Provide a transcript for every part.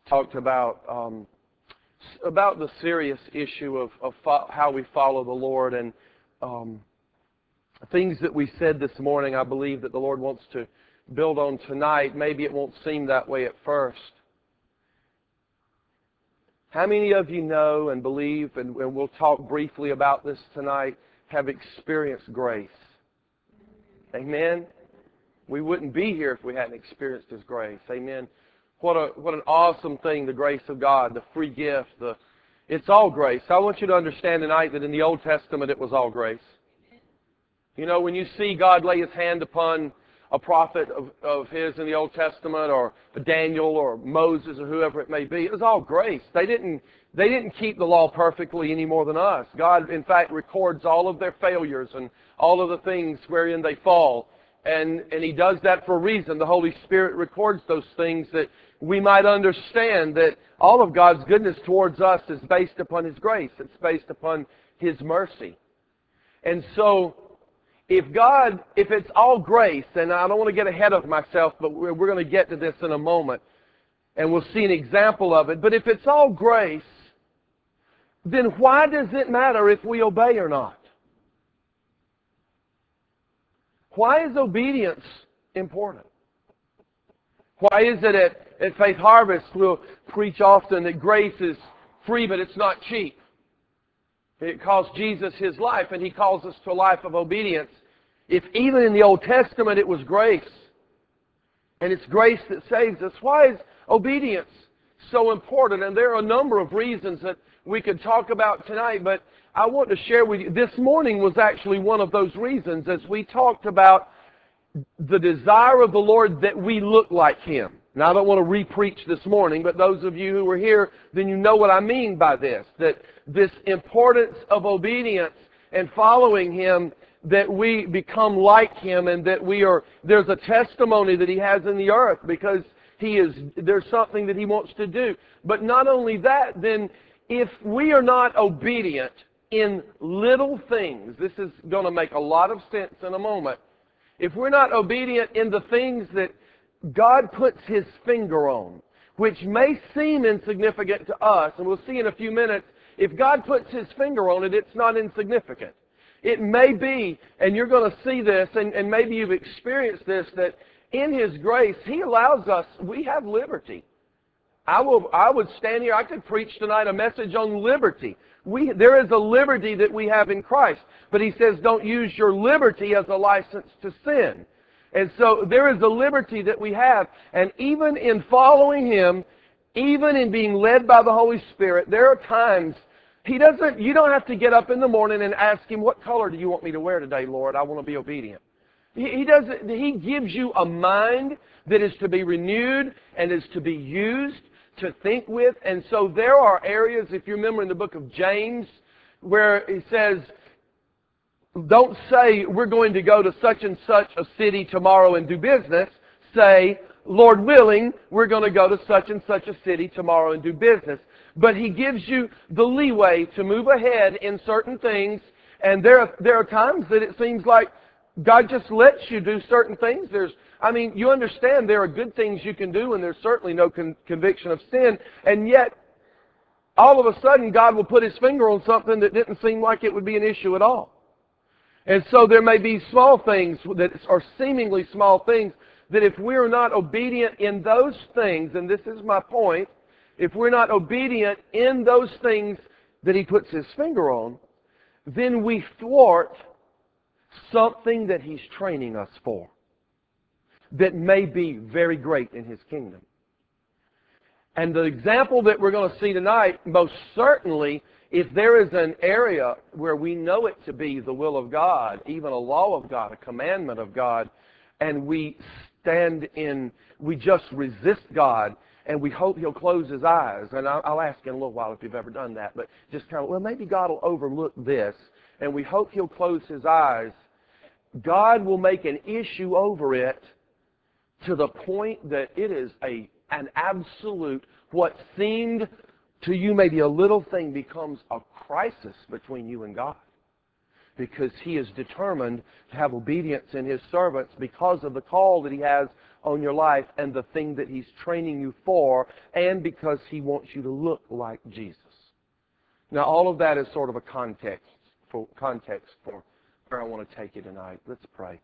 talked about the serious issue of how we follow the Lord, and things that we said this morning, I believe that the Lord wants to build on tonight. Maybe it won't seem that way at first. How many of you know and believe, and we'll talk briefly about this tonight, have experienced grace? Amen? We wouldn't be here if we hadn't experienced His grace. Amen? What an awesome thing, the grace of God, the free gift. It's all grace. I want you to understand tonight that in the Old Testament it was all grace. You know, when you see God lay His hand upon a prophet of His in the Old Testament, or Daniel or Moses or whoever it may be, it was all grace. They didn't keep the law perfectly any more than us. God, in fact, records all of their failures and all of the things wherein they fall. And He does that for a reason. The Holy Spirit records those things that we might understand that all of God's goodness towards us is based upon His grace. It's based upon His mercy. And so, if it's all grace, and I don't want to get ahead of myself, but we're going to get to this in a moment, and we'll see an example of it. But if it's all grace, then why does it matter if we obey or not? Why is obedience important? Why is it at Faith Harvest we'll preach often that grace is free but it's not cheap? It cost Jesus His life, and He calls us to a life of obedience. If even in the Old Testament it was grace, and it's grace that saves us, why is obedience so important? And there are a number of reasons that we could talk about tonight, but I want to share with you. This morning was actually one of those reasons, as we talked about the desire of the Lord that we look like Him. Now, I don't want to re-preach this morning, but those of you who were here, then you know what I mean by this, that this importance of obedience and following Him, that we become like Him, and that there's a testimony that He has in the earth because there's something that He wants to do. But not only that, then if we are not obedient in little things, this is going to make a lot of sense in a moment. If we're not obedient in the things that God puts His finger on, which may seem insignificant to us, and we'll see in a few minutes, if God puts His finger on it, it's not insignificant. It may be, and you're going to see this, and maybe you've experienced this, that in His grace, He allows us, we have liberty. I would stand here, I could preach tonight a message on liberty. There is a liberty that we have in Christ. But He says, don't use your liberty as a license to sin. And so there is a liberty that we have. And even in following Him, even in being led by the Holy Spirit, there are times you don't have to get up in the morning and ask Him, what color do you want me to wear today, Lord? I want to be obedient. He gives you a mind that is to be renewed and is to be used to think with. And so there are areas, if you remember in the book of James, where He says, don't say, we're going to go to such and such a city tomorrow and do business. Say, Lord willing, we're going to go to such and such a city tomorrow and do business. But He gives you the leeway to move ahead in certain things. And there are times that it seems like God just lets you do certain things. You understand there are good things you can do, and there's certainly no conviction of sin. And yet, all of a sudden, God will put His finger on something that didn't seem like it would be an issue at all. And so there may be small things that are seemingly small things that if we're not obedient in those things, and this is my point, if we're not obedient in those things that He puts His finger on, then we thwart something that He's training us for that may be very great in His kingdom. And the example that we're going to see tonight, most certainly, if there is an area where we know it to be the will of God, even a law of God, a commandment of God, and we just resist God, and we hope He'll close His eyes. And I'll ask in a little while if you've ever done that, but just kind of, well, maybe God will overlook this, and we hope He'll close His eyes. God will make an issue over it to the point that it is an absolute, what seemed to you maybe a little thing becomes a crisis between you and God. Because He is determined to have obedience in His servants because of the call that He has on your life and the thing that He's training you for, and because He wants you to look like Jesus. Now, all of that is sort of a context for where I want to take you tonight. Let's pray.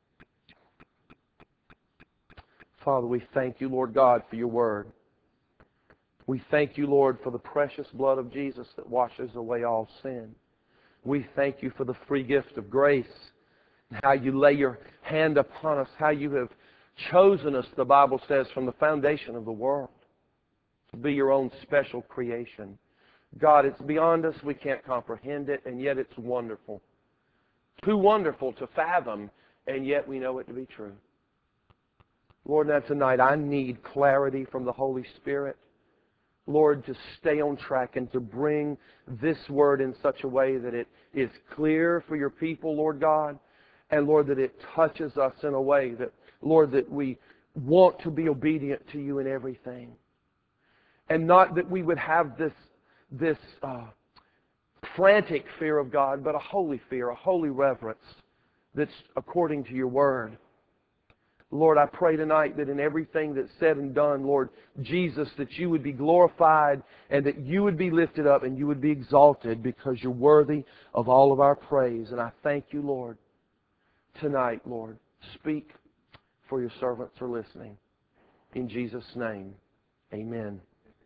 Father, we thank you, Lord God, for your word. We thank you, Lord, for the precious blood of Jesus that washes away all sin. We thank you for the free gift of grace, how you lay your hand upon us, how you have chosen us, the Bible says, from the foundation of the world to be your own special creation. God, it's beyond us. We can't comprehend it, and yet it's wonderful. Too wonderful to fathom, and yet we know it to be true. Lord, now tonight I need clarity from the Holy Spirit. Lord, to stay on track and to bring this word in such a way that it is clear for your people, Lord God, and Lord, that it touches us in a way that, Lord, that we want to be obedient to you in everything. And not that we would have this frantic fear of God, but a holy fear, a holy reverence that's according to your word. Lord, I pray tonight that in everything that's said and done, Lord Jesus, that you would be glorified and that you would be lifted up and you would be exalted because you're worthy of all of our praise. And I thank you, Lord, tonight, Lord. Speak, for your servants are listening. In Jesus' name, amen.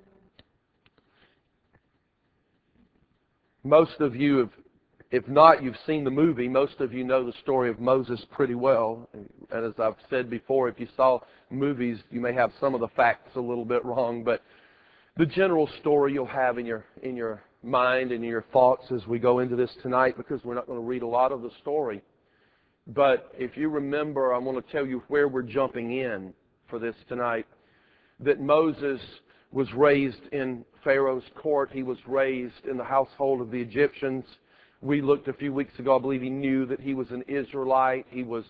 Most of you have, if not, you've seen the movie. Most of you know the story of Moses pretty well. And as I've said before, if you saw movies, you may have some of the facts a little bit wrong. But the general story you'll have in your mind and in your thoughts as we go into this tonight, because we're not going to read a lot of the story. But if you remember, I want to tell you where we're jumping in for this tonight. That Moses was raised in Pharaoh's court. He was raised in the household of the Egyptians. We looked a few weeks ago, I believe he knew that he was an Israelite. He was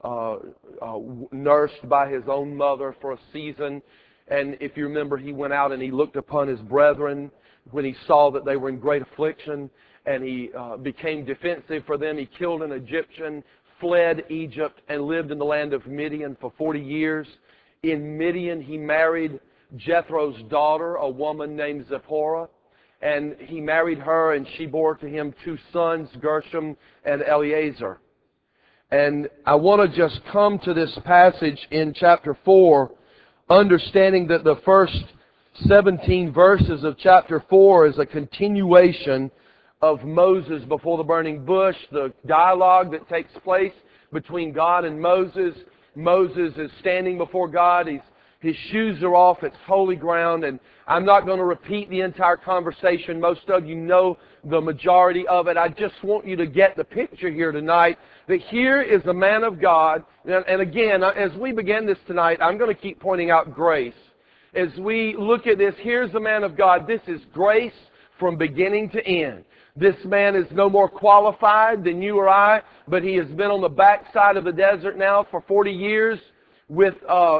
nursed by his own mother for a season. And if you remember, he went out and he looked upon his brethren when he saw that they were in great affliction. And he became defensive for them. He killed an Egyptian, fled Egypt, and lived in the land of Midian for 40 years. In Midian, he married Jethro's daughter, a woman named Zipporah. And he married her, and she bore to him 2 sons, Gershom and Eleazar. And I want to just come to this passage in chapter 4, understanding that the first 17 verses of chapter 4 is a continuation of Moses before the burning bush, the dialogue that takes place between God and Moses. Moses is standing before God. His shoes are off. It's holy ground. And I'm not going to repeat the entire conversation. Most of you know the majority of it. I just want you to get the picture here tonight that here is a man of God. And again, as we begin this tonight, I'm going to keep pointing out grace. As we look at this, here's a man of God. This is grace from beginning to end. This man is no more qualified than you or I, but he has been on the backside of the desert now for 40 years with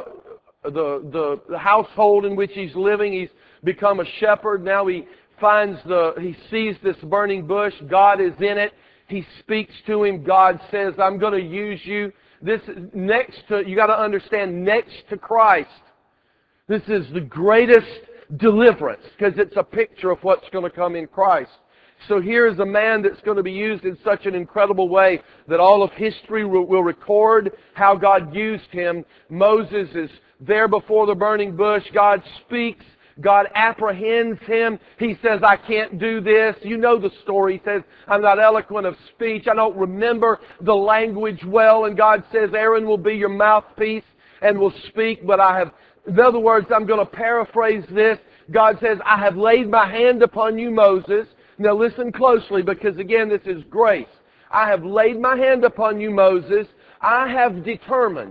the household in which he's living. He's become a shepherd. Now he sees this burning bush. God is in it. He speaks to him. God says, I'm going to use you. You got to understand, next to Christ, this is the greatest deliverance because it's a picture of what's going to come in Christ. So here is a man that's going to be used in such an incredible way that all of history will record how God used him. Moses is there before the burning bush. God speaks. God apprehends him. He says, I can't do this. You know the story. He says, I'm not eloquent of speech. I don't remember the language well. And God says, Aaron will be your mouthpiece and will speak. But in other words, I'm going to paraphrase this. God says, I have laid my hand upon you, Moses. Now listen closely, because again, this is grace. I have laid my hand upon you, Moses. I have determined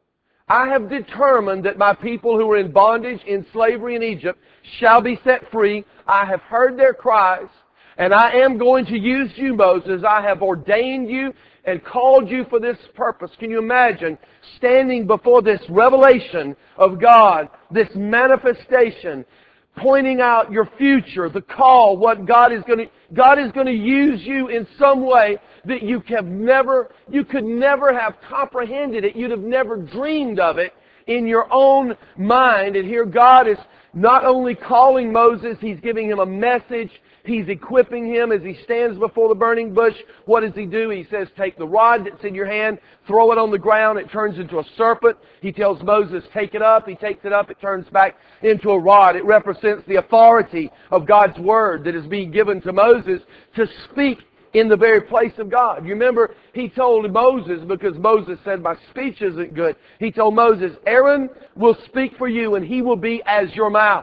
that my people who are in bondage, in slavery in Egypt, shall be set free. I have heard their cries, and I am going to use you, Moses. I have ordained you and called you for this purpose. Can you imagine standing before this revelation of God, this manifestation, pointing out your future, the call, what God is going to use you in some way that you could never have comprehended it. You'd have never dreamed of it in your own mind. And here God is not only calling Moses, He's giving him a message. He's equipping him as he stands before the burning bush. What does he do? He says, take the rod that's in your hand, throw it on the ground. It turns into a serpent. He tells Moses, take it up. He takes it up. It turns back into a rod. It represents the authority of God's Word that is being given to Moses to speak in the very place of God. You remember, he told Moses, because Moses said, my speech isn't good. He told Moses, Aaron will speak for you, and he will be as your mouth.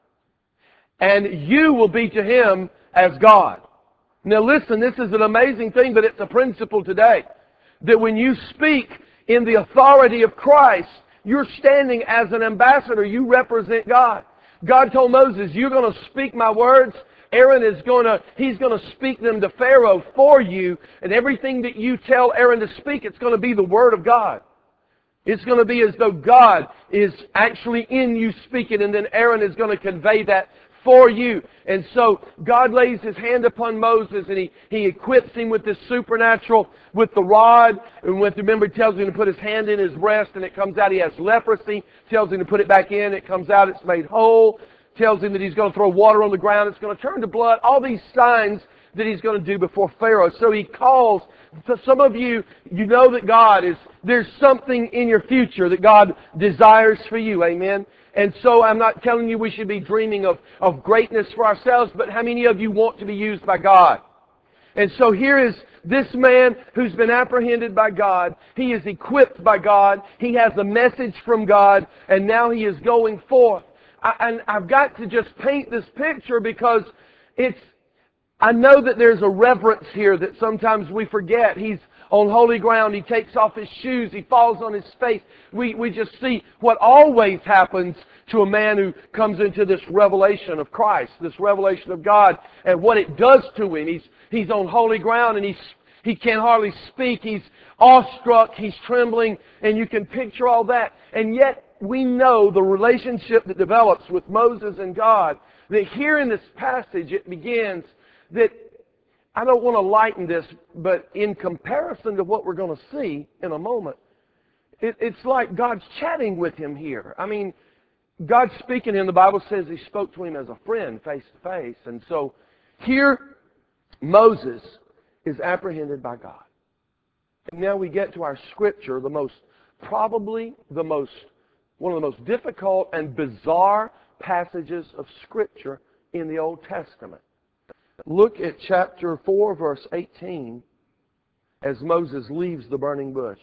And you will be to him as God. Now listen, this is an amazing thing, but it's a principle today. That when you speak in the authority of Christ, you're standing as an ambassador. You represent God. God told Moses, you're going to speak my words. Aaron he's going to speak them to Pharaoh for you. And everything that you tell Aaron to speak, it's going to be the Word of God. It's going to be as though God is actually in you speaking, and then Aaron is going to convey that for you. And so God lays His hand upon Moses, and He equips him with this supernatural, with the rod. And remember, He tells him to put his hand in his breast, and it comes out. He has leprosy. Tells him to put it back in. It comes out. It's made whole. Tells him that he's going to throw water on the ground. It's going to turn to blood. All these signs that he's going to do before Pharaoh. So he calls. So some of you, you know that there's something in your future that God desires for you. Amen. And so I'm not telling you we should be dreaming of greatness for ourselves, but how many of you want to be used by God? And so here is this man who's been apprehended by God. He is equipped by God. He has a message from God, and now he is going forth. And I've got to just paint this picture because I know that there's a reverence here that sometimes we forget. He's on holy ground. He takes off his shoes. He falls on his face. We just see what always happens to a man who comes into this revelation of Christ, this revelation of God, and what it does to him. He's on holy ground, and he can hardly speak. He's awestruck. He's trembling, and you can picture all that. And yet we know the relationship that develops with Moses and God, that here in this passage it begins that, I don't want to lighten this, but in comparison to what we're going to see in a moment, it's like God's chatting with him here. I mean, God's speaking to him. The Bible says He spoke to him as a friend, face to face. And so here, Moses is apprehended by God. And now we get to our scripture, one of the most difficult and bizarre passages of Scripture in the Old Testament. Look at chapter 4, verse 18, as Moses leaves the burning bush.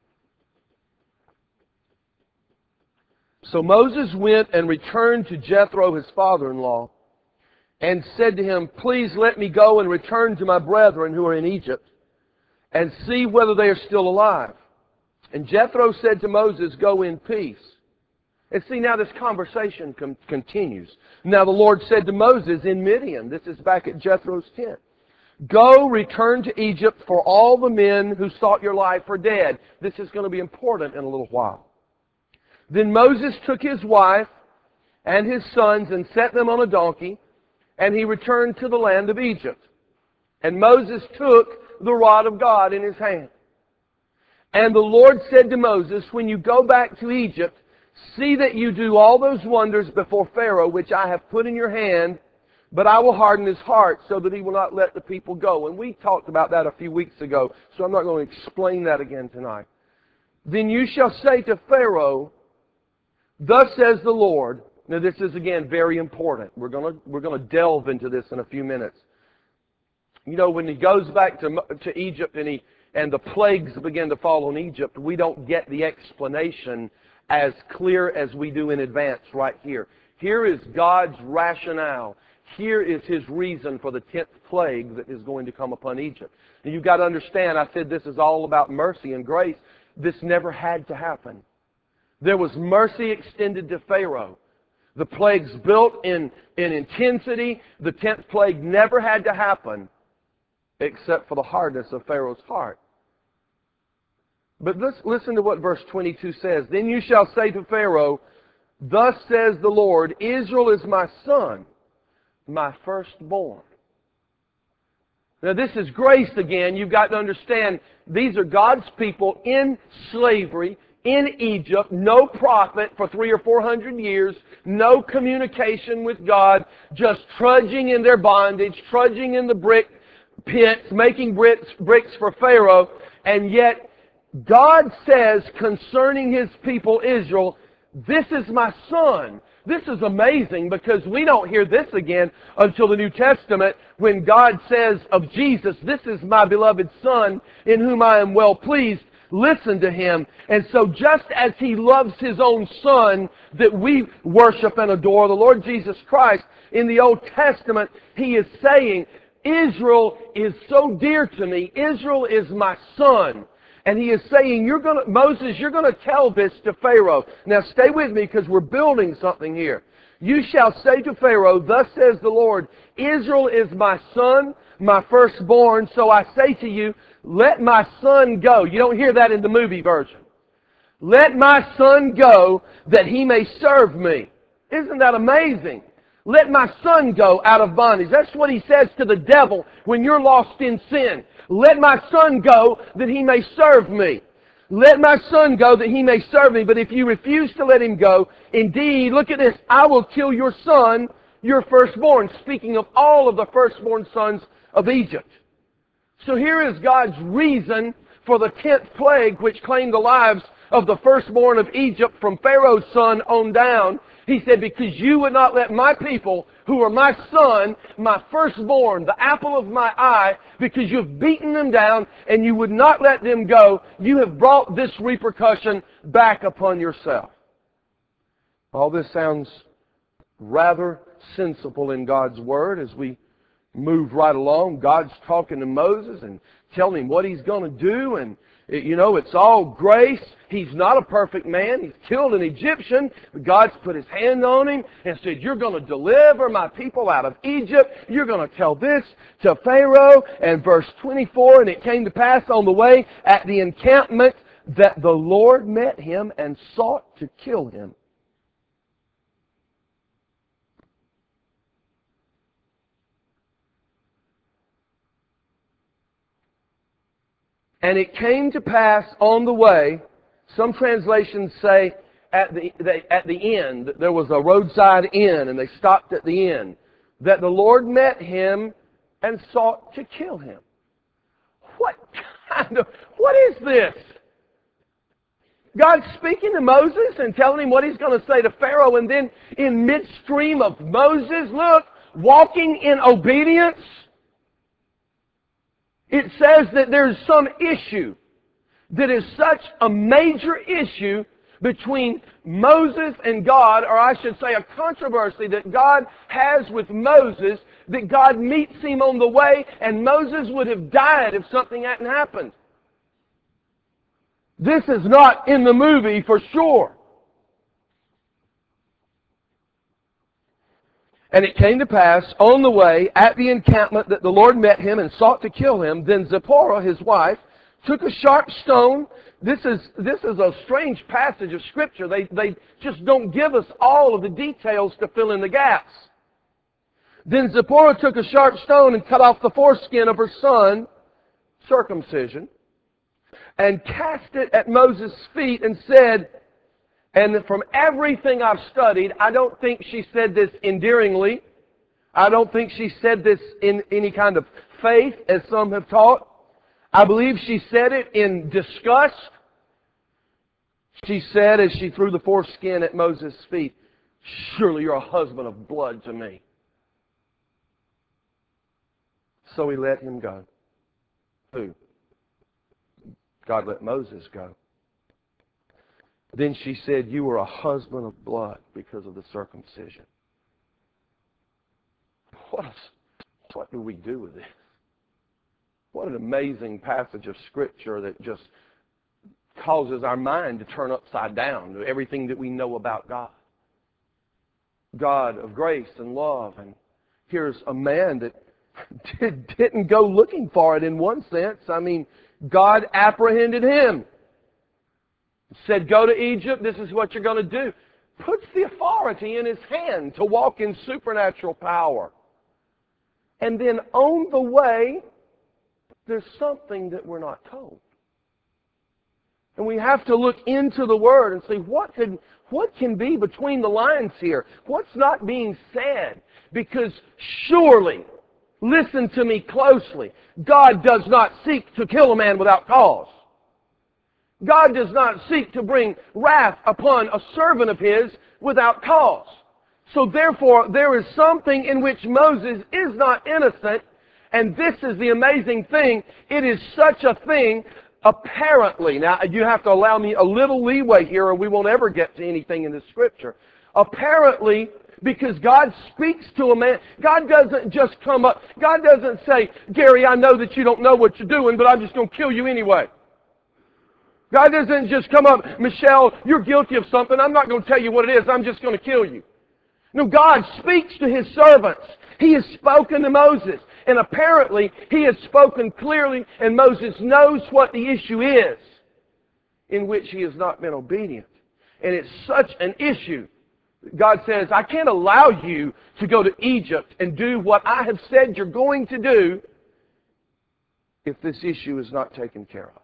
So Moses went and returned to Jethro, his father-in-law, and said to him, please let me go and return to my brethren who are in Egypt, and see whether they are still alive. And Jethro said to Moses, go in peace. And see, now this conversation continues. Now the Lord said to Moses in Midian, this is back at Jethro's tent, go, return to Egypt, for all the men who sought your life are dead. This is going to be important in a little while. Then Moses took his wife and his sons and set them on a donkey, and he returned to the land of Egypt. And Moses took the rod of God in his hand. And the Lord said to Moses, when you go back to Egypt, see that you do all those wonders before Pharaoh, which I have put in your hand, but I will harden his heart so that he will not let the people go. And we talked about that a few weeks ago, so I'm not going to explain that again tonight. Then you shall say to Pharaoh, thus says the Lord. Now this is again very important. We're going to delve into this in a few minutes. You know, when he goes back to Egypt and the plagues begin to fall on Egypt, we don't get the explanation as clear as we do in advance right here. Here is God's rationale. Here is His reason for the 10th plague that is going to come upon Egypt. And you've got to understand, I said this is all about mercy and grace. This never had to happen. There was mercy extended to Pharaoh. The plagues built in intensity. The 10th plague never had to happen except for the hardness of Pharaoh's heart. But let's listen to what verse 22 says. Then you shall say to Pharaoh, thus says the Lord, Israel is my son, my firstborn. Now this is grace again. You've got to understand, these are God's people in slavery, in Egypt, no prophet for 300 or 400 years, no communication with God, just trudging in their bondage, trudging in the brick pits, making bricks for Pharaoh, and yet God says concerning His people Israel, "This is my son." This is amazing because we don't hear this again until the New Testament when God says of Jesus, "This is my beloved Son in whom I am well pleased. Listen to Him." And so just as He loves His own Son that we worship and adore, the Lord Jesus Christ, in the Old Testament, He is saying, Israel is so dear to me. Israel is my son. And He is saying, Moses, you're going to tell this to Pharaoh. Now stay with me because we're building something here. "You shall say to Pharaoh, thus says the Lord, Israel is my son, my firstborn. So I say to you, let my son go." You don't hear that in the movie version. "Let my son go that he may serve me." Isn't that amazing? Let my son go out of bondage. That's what He says to the devil when you're lost in sin. Let my son go that he may serve me. Let my son go that he may serve me. But if you refuse to let him go, indeed, look at this, I will kill your son, your firstborn. Speaking of all of the firstborn sons of Egypt. So here is God's reason for the 10th plague which claimed the lives of the firstborn of Egypt from Pharaoh's son on down. He said, because you would not let my people, who are my son, my firstborn, the apple of my eye, because you've beaten them down and you would not let them go, you have brought this repercussion back upon yourself. All this sounds rather sensible in God's Word as we move right along. God's talking to Moses and telling him what He's going to do, and it's all grace. He's not a perfect man. He's killed an Egyptian. But God's put His hand on him and said, you're going to deliver my people out of Egypt. You're going to tell this to Pharaoh. And verse 24, and it came to pass on the way at the encampment that the Lord met him and sought to kill him. And it came to pass on the way, some translations say at the end, there was a roadside inn and they stopped at the inn, that the Lord met him and sought to kill him. What is this? God's speaking to Moses and telling him what He's going to say to Pharaoh, and then in midstream of Moses, look, walking in obedience, it says that there's some issue that is such a major issue between Moses and God, or I should say a controversy that God has with Moses, that God meets him on the way, and Moses would have died if something hadn't happened. This is not in the movie for sure. And it came to pass on the way at the encampment that the Lord met him and sought to kill him. Then Zipporah, his wife, took a sharp stone. This is a strange passage of Scripture. They just don't give us all of the details to fill in the gaps. Then Zipporah took a sharp stone and cut off the foreskin of her son, circumcision, and cast it at Moses' feet and said, and from everything I've studied, I don't think she said this endearingly. I don't think she said this in any kind of faith, as some have taught. I believe she said it in disgust. She said, as she threw the foreskin at Moses' feet, surely you're a husband of blood to me. So He let him go. Who? God let Moses go. Then she said, you are a husband of blood because of the circumcision. What do we do with this? What an amazing passage of Scripture that just causes our mind to turn upside down to everything that we know about God. God of grace and love. And here's a man that didn't go looking for it in one sense. I mean, God apprehended him. Said, go to Egypt, this is what you're going to do. Puts the authority in his hand to walk in supernatural power. And then on the way, there's something that we're not told. And we have to look into the Word and see what can be between the lines here. What's not being said? Because surely, listen to me closely, God does not seek to kill a man without cause. God does not seek to bring wrath upon a servant of His without cause. So therefore, there is something in which Moses is not innocent, and this is the amazing thing. It is such a thing, apparently. Now, you have to allow me a little leeway here, or we won't ever get to anything in the Scripture. Apparently, because God speaks to a man, God doesn't just come up, God doesn't say, Gary, I know that you don't know what you're doing, but I'm just going to kill you anyway. God doesn't just come up, Michelle, you're guilty of something. I'm not going to tell you what it is. I'm just going to kill you. No, God speaks to His servants. He has spoken to Moses. And apparently, He has spoken clearly, and Moses knows what the issue is in which he has not been obedient. And it's such an issue. God says, I can't allow you to go to Egypt and do what I have said you're going to do if this issue is not taken care of.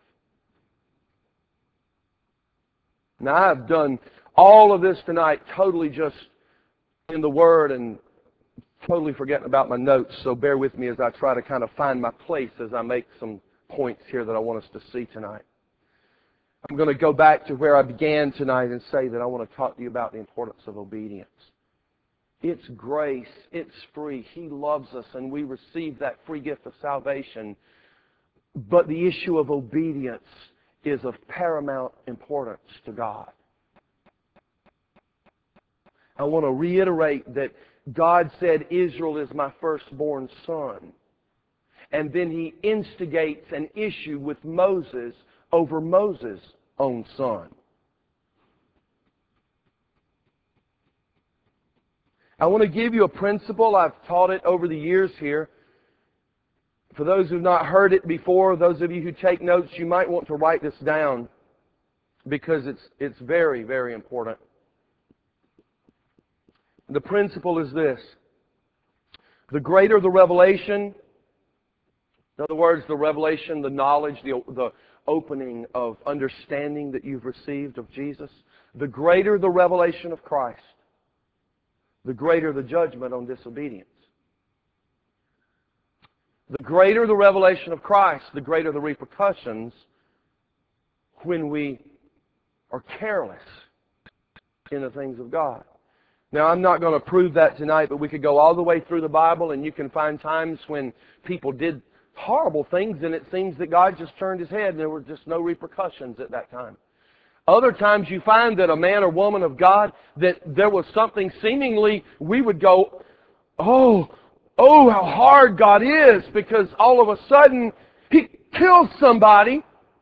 Now, I've done all of this tonight totally just in the Word and totally forgetting about my notes, so bear with me as I try to kind of find my place as I make some points here that I want us to see tonight. I'm going to go back to where I began tonight and say that I want to talk to you about the importance of obedience. It's grace. It's free. He loves us, and we receive that free gift of salvation. But the issue of obedience is of paramount importance to God. I want to reiterate that God said, Israel is my firstborn son. And then He instigates an issue with Moses over Moses' own son. I want to give you a principle. I've taught it over the years here. For those who have not heard it before, those of you who take notes, you might want to write this down because it's very, very important. The principle is this. The greater the revelation, in other words, the revelation, the knowledge, the opening of understanding that you've received of Jesus, the greater the revelation of Christ, the greater the judgment on disobedience. The greater the revelation of Christ, the greater the repercussions when we are careless in the things of God. Now, I'm not going to prove that tonight, but we could go all the way through the Bible and you can find times when people did horrible things and it seems that God just turned His head and there were just no repercussions at that time. Other times you find that a man or woman of God, that there was something seemingly we would go, oh, how hard God is, because all of a sudden He kills somebody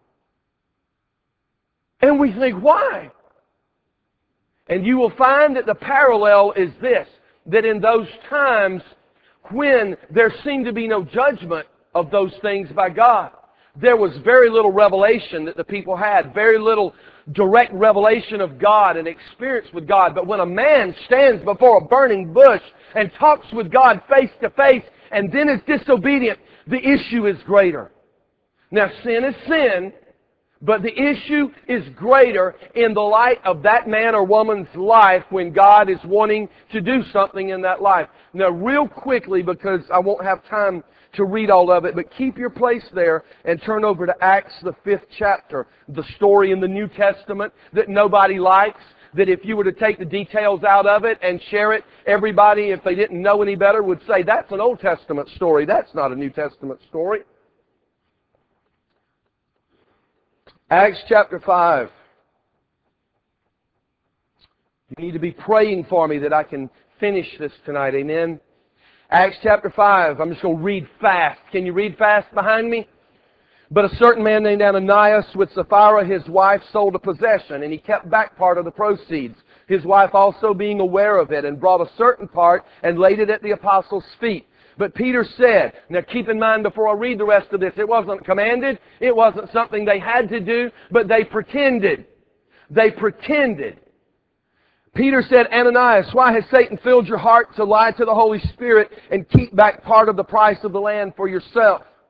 and we think, why? And you will find that the parallel is this, that in those times when there seemed to be no judgment of those things by God, there was very little revelation that the people had, very little direct revelation of God and experience with God. But when a man stands before a burning bush and talks with God face to face and then is disobedient, the issue is greater. Now, sin is sin, but the issue is greater in the light of that man or woman's life when God is wanting to do something in that life. Now, real quickly, because I won't have time to read all of it, but keep your place there and turn over to Acts, the 5th chapter, the story in the New Testament that nobody likes, that if you were to take the details out of it and share it, everybody, if they didn't know any better, would say, that's an Old Testament story. That's not a New Testament story. Acts chapter 5. You need to be praying for me that I can finish this tonight. Amen. Acts chapter 5. I'm just going to read fast. Can you read fast behind me? But a certain man named Ananias with Sapphira, his wife, sold a possession, and he kept back part of the proceeds. His wife also being aware of it, and brought a certain part and laid it at the apostles' feet. But Peter said, now keep in mind before I read the rest of this, it wasn't commanded, it wasn't something they had to do, but they pretended. They pretended. Peter said, Ananias, why has Satan filled your heart to lie to the Holy Spirit and keep back part of the price of the land for yourself?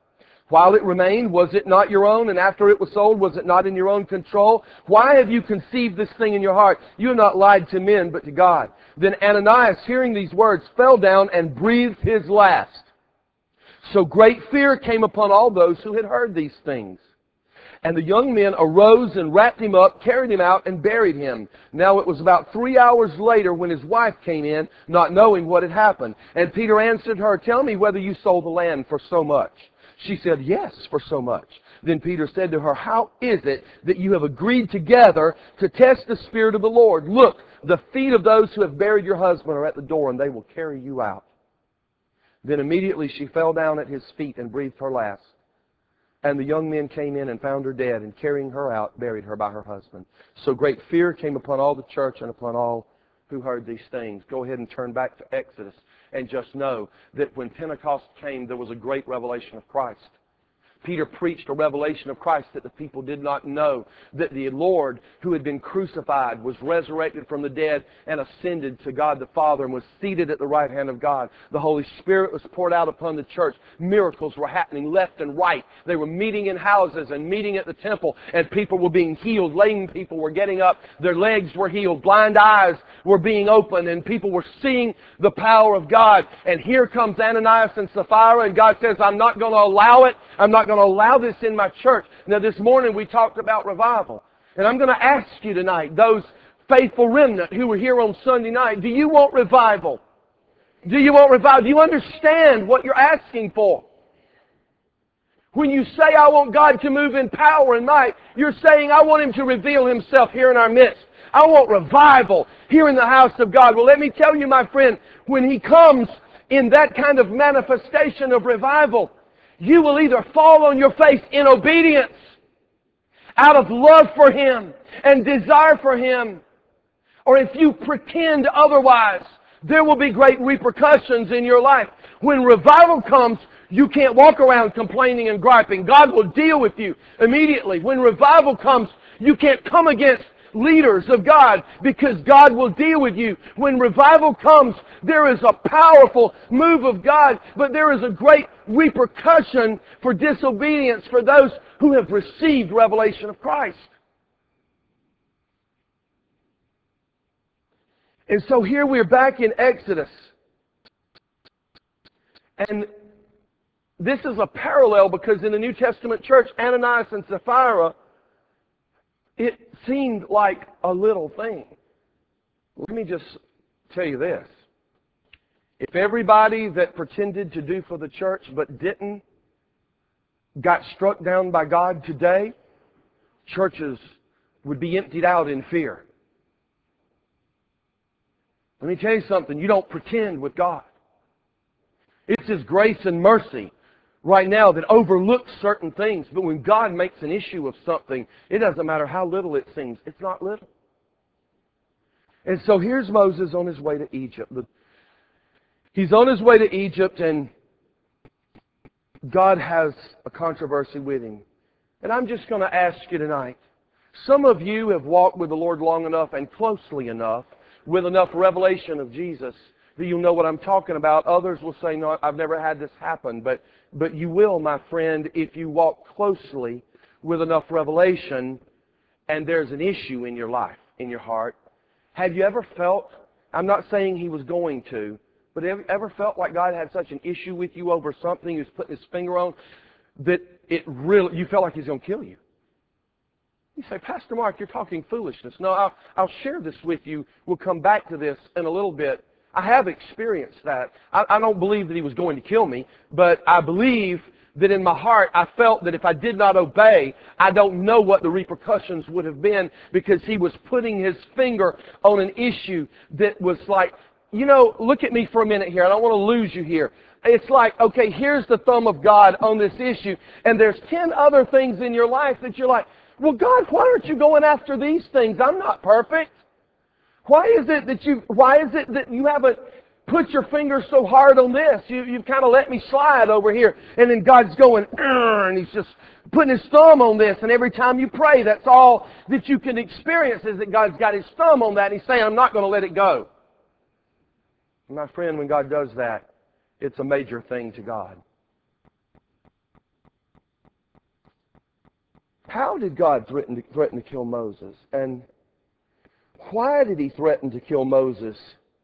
While it remained, was it not your own? And after it was sold, was it not in your own control? Why have you conceived this thing in your heart? You have not lied to men, but to God." Then Ananias, hearing these words, fell down and breathed his last. So great fear came upon all those who had heard these things. And the young men arose and wrapped him up, carried him out, and buried him. Now it was about 3 hours later when his wife came in, not knowing what had happened. And Peter answered her, "Tell me whether you sold the land for so much." She said, "Yes, for so much." Then Peter said to her, "How is it that you have agreed together to test the Spirit of the Lord? Look, the feet of those who have buried your husband are at the door, and they will carry you out." Then immediately she fell down at his feet and breathed her last. And the young men came in and found her dead, and carrying her out, buried her by her husband. So great fear came upon all the church and upon all who heard these things. Go ahead and turn back to Exodus and just know that when Pentecost came, there was a great revelation of Christ. Peter preached a revelation of Christ that the people did not know, that the Lord who had been crucified was resurrected from the dead and ascended to God the Father and was seated at the right hand of God. The Holy Spirit was poured out upon the church. Miracles were happening left and right. They were meeting in houses and meeting at the temple, and people were being healed. Lame people were getting up. Their legs were healed. Blind eyes were being opened, and people were seeing the power of God. And here comes Ananias and Sapphira, and God says, "I'm not going to allow it. I'm not going to allow this in my church." Now this morning we talked about revival. And I'm going to ask you tonight, those faithful remnant who were here on Sunday night, do you want revival? Do you want revival? Do you understand what you're asking for? When you say, "I want God to move in power and might," you're saying, "I want Him to reveal Himself here in our midst. I want revival here in the house of God." Well, let me tell you, my friend, when He comes in that kind of manifestation of revival, you will either fall on your face in obedience out of love for Him and desire for Him, or if you pretend otherwise, there will be great repercussions in your life. When revival comes, you can't walk around complaining and griping. God will deal with you immediately. When revival comes, you can't come against leaders of God because God will deal with you. When revival comes, there is a powerful move of God, but there is a great repercussion for disobedience for those who have received revelation of Christ. And so here we're back in Exodus. And this is a parallel because in the New Testament church, Ananias and Sapphira, it seemed like a little thing. Let me just tell you this. If everybody that pretended to do for the church but didn't got struck down by God today, churches would be emptied out in fear. Let me tell you something. You don't pretend with God. It's His grace and mercy right now that overlooks certain things. But when God makes an issue of something, it doesn't matter how little it seems. It's not little. And so here's Moses on his way to Egypt. He's on his way to Egypt, and God has a controversy with him. And I'm just going to ask you tonight, some of you have walked with the Lord long enough and closely enough, with enough revelation of Jesus, that you'll know what I'm talking about. Others will say, "No, I've never had this happen." But you will, my friend, if you walk closely with enough revelation and there's an issue in your life, in your heart. Have you ever felt, I'm not saying He was going to, but have you ever felt like God had such an issue with you over something He was putting His finger on that you felt like He's going to kill you? You say, "Pastor Mark, you're talking foolishness." No, I'll share this with you. We'll come back to this in a little bit. I have experienced that. I don't believe that He was going to kill me, but I believe that in my heart I felt that if I did not obey, I don't know what the repercussions would have been, because He was putting His finger on an issue that was like, look at me for a minute here. I don't want to lose you here. It's like, okay, here's the thumb of God on this issue, and there's 10 other things in your life that you're like, "Well, God, why aren't you going after these things? I'm not perfect. Why is it that you haven't put your finger so hard on this? You've kind of let me slide over here." And then God's going, and He's just putting His thumb on this. And every time you pray, that's all that you can experience, is that God's got His thumb on that. And He's saying, "I'm not going to let it go." My friend, when God does that, it's a major thing to God. How did God threaten to kill Moses? And why did he threaten to kill Moses?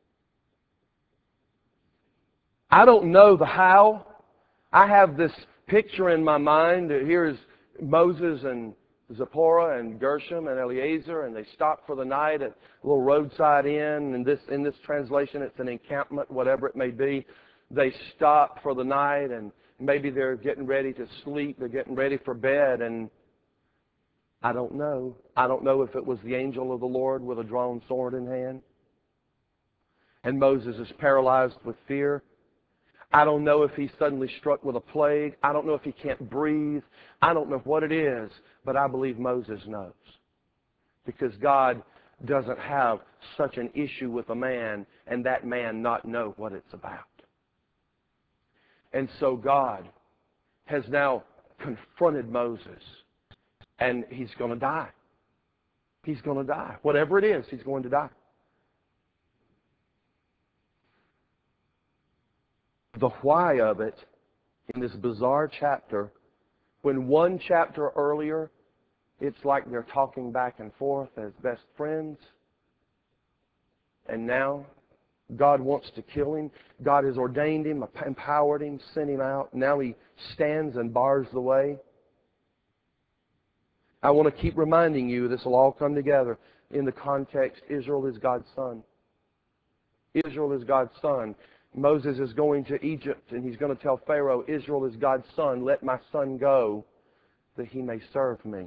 I don't know the how. I have this picture in my mind. Here is Moses and Zipporah and Gershom and Eleazar, and they stop for the night at a little roadside inn. And in this translation, it's an encampment, whatever it may be. They stop for the night, and maybe they're getting ready to sleep. They're getting ready for bed, and I don't know. I don't know if it was the angel of the Lord with a drawn sword in hand, and Moses is paralyzed with fear. I don't know if he's suddenly struck with a plague. I don't know if he can't breathe. I don't know what it is, but I believe Moses knows. Because God doesn't have such an issue with a man and that man not know what it's about. And so God has now confronted Moses, and he's going to die. He's going to die. Whatever it is, he's going to die. The why of it in this bizarre chapter, when one chapter earlier, it's like they're talking back and forth as best friends, and now God wants to kill him. God has ordained him, empowered him, sent him out. Now he stands and bars the way. I want to keep reminding you, this will all come together in the context, Israel is God's son. Israel is God's son. Moses is going to Egypt, and he's going to tell Pharaoh, Israel is God's son. Let my son go, that he may serve me.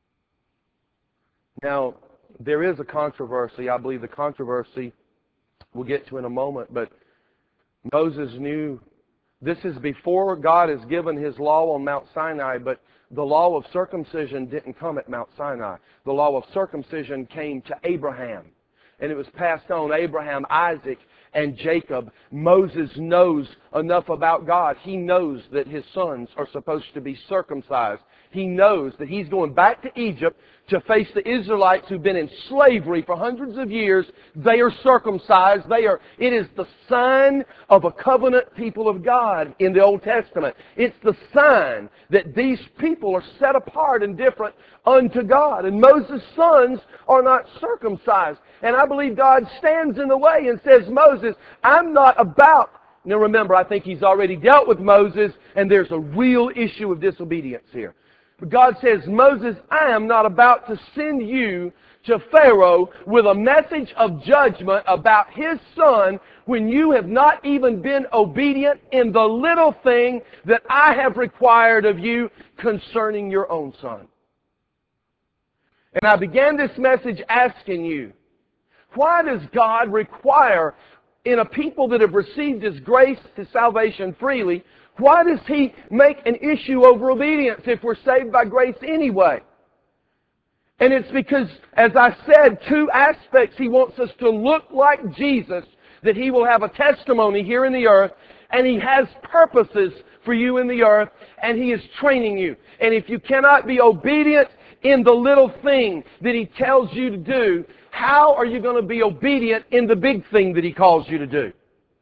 Now, there is a controversy. I believe the controversy we'll get to in a moment, but Moses knew this is before God has given his law on Mount Sinai, but the law of circumcision didn't come at Mount Sinai. The law of circumcision came to Abraham, and it was passed on Abraham, Isaac, and Jacob. Moses knows enough about God. He knows that his sons are supposed to be circumcised. He knows that he's going back to Egypt to face the Israelites who've been in slavery for hundreds of years. They are circumcised. It is the sign of a covenant people of God in the Old Testament. It's the sign that these people are set apart and different unto God. And Moses' sons are not circumcised. And I believe God stands in the way and says, Moses, I'm not about... Now remember, I think he's already dealt with Moses, and there's a real issue of disobedience here. But God says, Moses, I am not about to send you to Pharaoh with a message of judgment about his son when you have not even been obedient in the little thing that I have required of you concerning your own son. And I began this message asking you, why does God require in a people that have received His grace, His salvation freely, why does He make an issue over obedience if we're saved by grace anyway? And it's because, as I said, two aspects. He wants us to look like Jesus, that He will have a testimony here in the earth, and He has purposes for you in the earth, and He is training you. And if you cannot be obedient in the little thing that He tells you to do, how are you going to be obedient in the big thing that He calls you to do?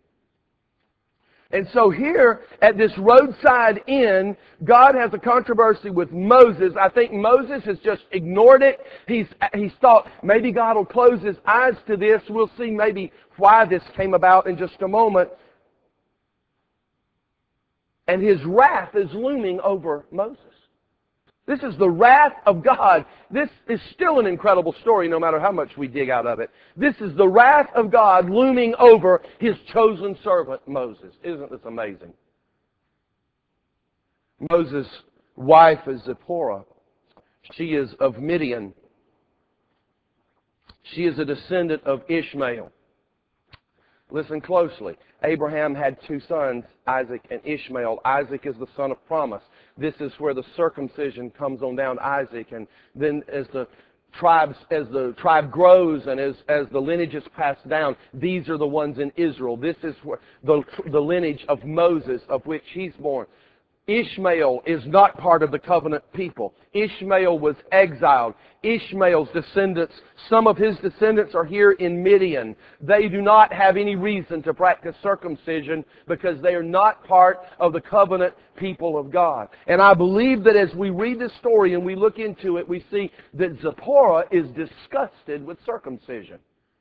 And so here at this roadside inn, God has a controversy with Moses. I think Moses has just ignored it. He's thought maybe God will close his eyes to this. We'll see maybe why this came about in just a moment. And His wrath is looming over Moses. This is the wrath of God. This is still an incredible story no matter how much we dig out of it. This is the wrath of God looming over His chosen servant Moses. Isn't this amazing? Moses' wife is Zipporah. She is of Midian. She is a descendant of Ishmael. Listen closely. Abraham had two sons, Isaac and Ishmael. Isaac is the son of promise. This is where the circumcision comes on down Isaac. And then as the tribe grows and as the lineage is passed down, these are the ones in Israel. This is where the lineage of Moses, of which he's born. Ishmael is not part of the covenant people. Ishmael was exiled. Ishmael's descendants, some of his descendants are here in Midian. They do not have any reason to practice circumcision because they are not part of the covenant people of God. And I believe that as we read this story and we look into it, we see that Zipporah is disgusted with circumcision.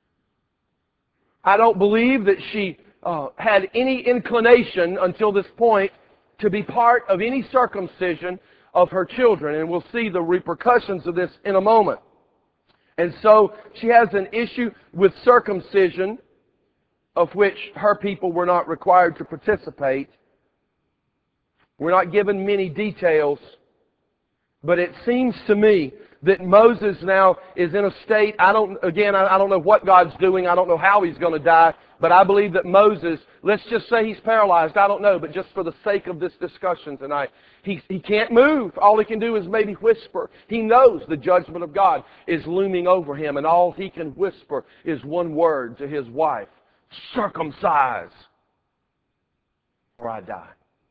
I don't believe that she had any inclination until this point to be part of any circumcision of her children. And we'll see the repercussions of this in a moment. And so she has an issue with circumcision, of which her people were not required to participate. We're not given many details, but it seems to me that Moses now is in a state, I don't know what God's doing, I don't know how he's going to die, but I believe that Moses, let's just say he's paralyzed, I don't know, but just for the sake of this discussion tonight, he can't move. All he can do is maybe whisper. He knows the judgment of God is looming over him, and all he can whisper is one word to his wife: circumcise, or I die.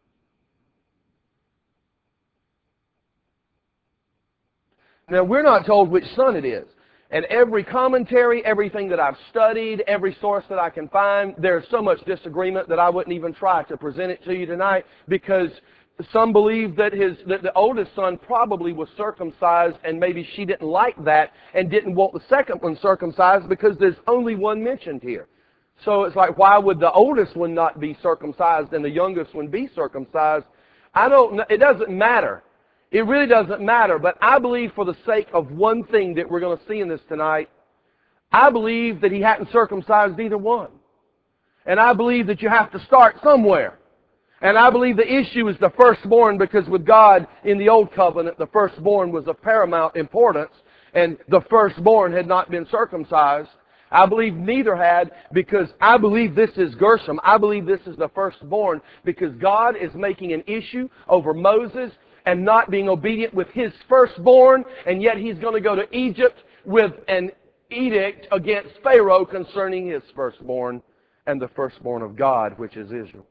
Now, we're not told which son it is. And every commentary, everything that I've studied, every source that I can find, there's so much disagreement that I wouldn't even try to present it to you tonight, because some believe that the oldest son probably was circumcised, and maybe she didn't like that and didn't want the second one circumcised because there's only one mentioned here. So it's like, why would the oldest one not be circumcised and the youngest one be circumcised? I don't know. It doesn't matter. It really doesn't matter, but I believe for the sake of one thing that we're going to see in this tonight, I believe that he hadn't circumcised either one. And I believe that you have to start somewhere. And I believe the issue is the firstborn, because with God in the Old Covenant, the firstborn was of paramount importance, and the firstborn had not been circumcised. I believe neither had, because I believe this is Gershom. I believe this is the firstborn, because God is making an issue over Moses and not being obedient with his firstborn, and yet he's going to go to Egypt with an edict against Pharaoh concerning his firstborn and the firstborn of God, which is Israel.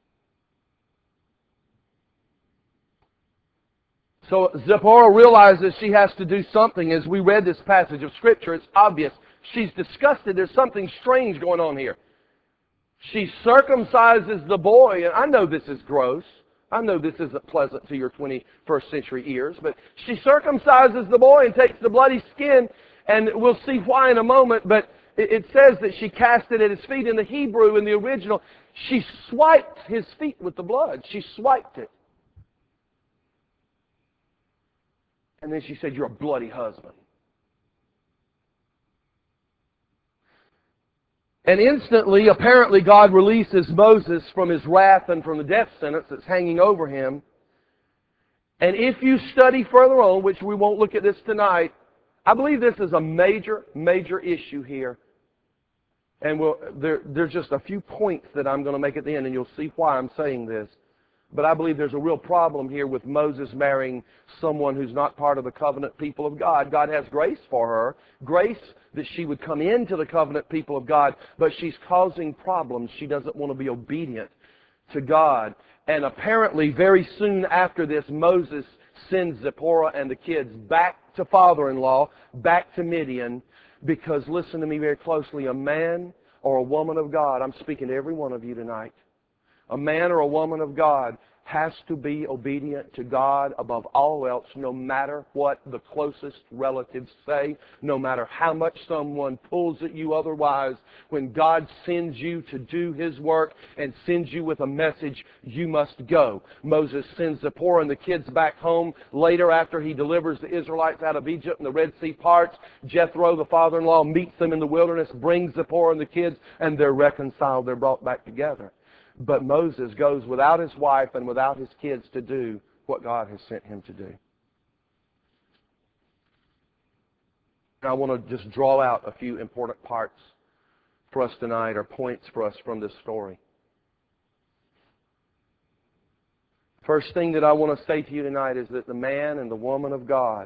So Zipporah realizes she has to do something. As we read this passage of Scripture, it's obvious. She's disgusted. There's something strange going on here. She circumcises the boy, and I know this is gross. I know this isn't pleasant to your 21st century ears, but she circumcises the boy and takes the bloody skin, and we'll see why in a moment, but it says that she cast it at his feet. In the Hebrew, in the original, she swiped his feet with the blood. She swiped it. And then she said, "You're a bloody husband." And instantly, apparently, God releases Moses from his wrath and from the death sentence that's hanging over him. And if you study further on, which we won't look at this tonight, I believe this is a major, major issue here. And there's just a few points that I'm going to make at the end, and you'll see why I'm saying this. But I believe there's a real problem here with Moses marrying someone who's not part of the covenant people of God. God has grace for her, grace that she would come into the covenant people of God, but she's causing problems. She doesn't want to be obedient to God. And apparently, very soon after this, Moses sends Zipporah and the kids back to father-in-law, back to Midian, because, listen to me very closely, a man or a woman of God, I'm speaking to every one of you tonight, a man or a woman of God has to be obedient to God above all else, no matter what the closest relatives say, no matter how much someone pulls at you otherwise. When God sends you to do His work and sends you with a message, you must go. Moses sends Zipporah and the kids back home. Later, after he delivers the Israelites out of Egypt and the Red Sea parts, Jethro, the father-in-law, meets them in the wilderness, brings Zipporah and the kids, and they're reconciled. They're brought back together. But Moses goes without his wife and without his kids to do what God has sent him to do. I want to just draw out a few important parts for us tonight, or points for us from this story. First thing that I want to say to you tonight is that the man and the woman of God